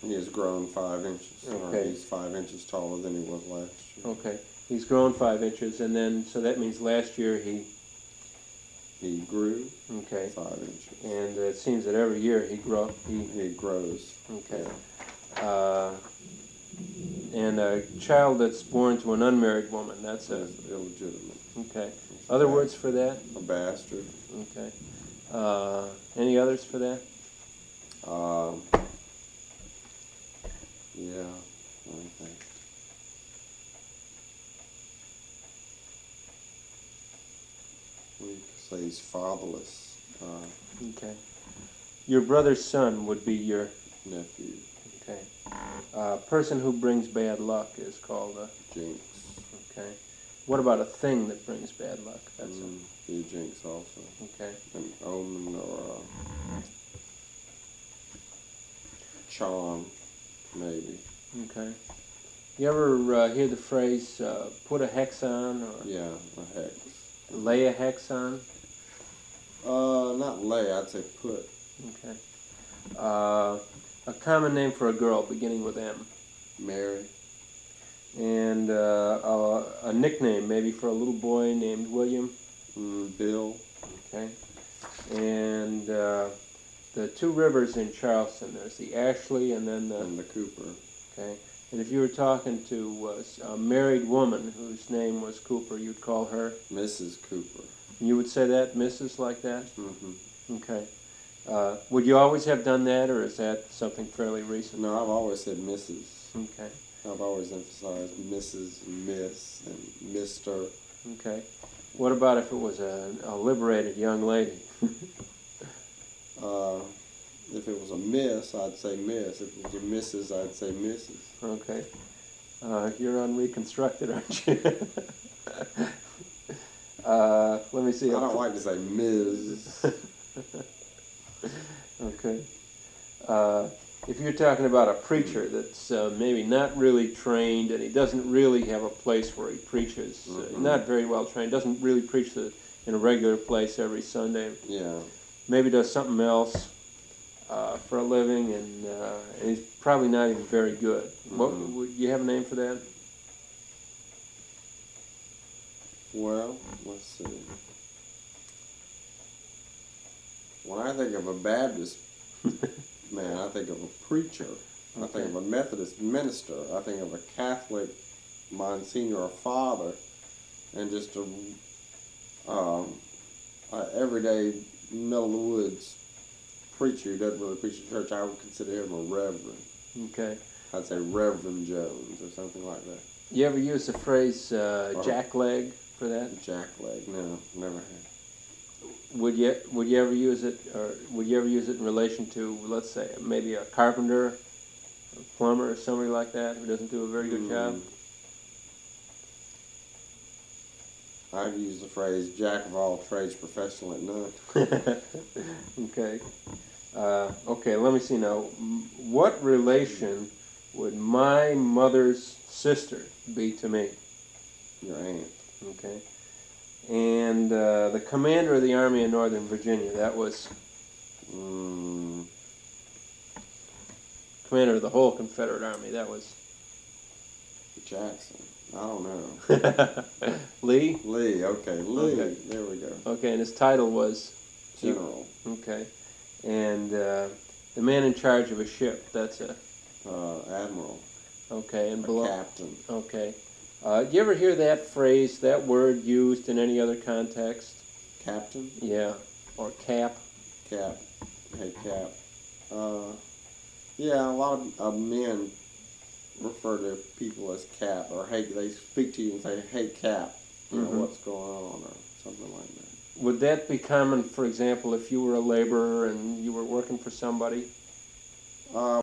He has grown 5 inches. Okay. He's 5 inches taller than he was last year. Okay. He's grown 5 inches, and then, so that means last year he... He grew Okay. 5 inches. And it seems that every year he grows. He grows. Okay. Yeah. And a child that's born to an unmarried woman, that's a... That's illegitimate. Okay. Other words for that? A bastard. Okay. Any others for that? Yeah, let me think. We could say he's fatherless. Okay. Your brother's son would be your... Nephew. Okay. Person who brings bad luck is called a... Jinx. Okay. What about a thing that brings bad luck? That's Be a jinx also. Okay. An omen or a charm, maybe. Okay. You ever hear the phrase, put a hex on, or Yeah, a hex. lay a hex on? Not lay, I'd say put. Okay. A common name for a girl beginning with M. Mary. And a nickname maybe for a little boy named William. Bill. Okay. And the two rivers in Charleston, there's the Ashley and then And the Cooper. Okay. And if you were talking to a married woman whose name was Cooper, you'd call her? Mrs. Cooper. You would say that, Mrs. like that? Mm-hmm. Okay. Would you always have done that, or is that something fairly recent? No, I've always said Mrs. Okay. I've always emphasized Mrs., Miss, and Mr. Okay. What about if it was a liberated young lady? If it was a Miss, I'd say Miss. If it was a Mrs., I'd say Mrs. Okay. You're unreconstructed, aren't you? Let me see. I don't like to say Ms. Okay. If you're talking about a preacher that's maybe not really trained and he doesn't really have a place where he preaches, not very well trained, doesn't really preach in a regular place every Sunday, Yeah. maybe does something else for a living, and he's probably not even very good. What, would you have a name for that? Well, let's see. When I think of a Baptist man, I think of a preacher. I think of a Methodist minister. I think of a Catholic Monsignor or father, and just a everyday middle of the woods preacher who doesn't really preach in church. I would consider him a reverend. Okay. I'd say Reverend Jones or something like that. You ever use the phrase jackleg for that? Jackleg? No, never had. Would you ever use it, or would you ever use it in relation to, let's say, maybe a carpenter, a plumber, or somebody like that who doesn't do a very good job? I've used the phrase "jack of all trades, professional at none." Okay. Okay. Let me see now. What relation would my mother's sister be to me? Your aunt. Okay. And the commander of the Army of Northern Virginia, that was commander of the whole Confederate Army, that was Jackson. I don't know. Lee? Lee, okay. Lee. Okay. There we go. Okay, and his title was? General. Okay. And the man in charge of a ship, that's a? Admiral. Okay, and A below? captain. Okay. Do you ever hear that phrase, that word used in any other context? Captain? Yeah. Or cap? Cap. Hey, Cap. Yeah, a lot of men refer to people as Cap, or hey, they speak to you and say, "Hey, Cap, you know what's going on," or something like that. Would that be common, for example, if you were a laborer and you were working for somebody?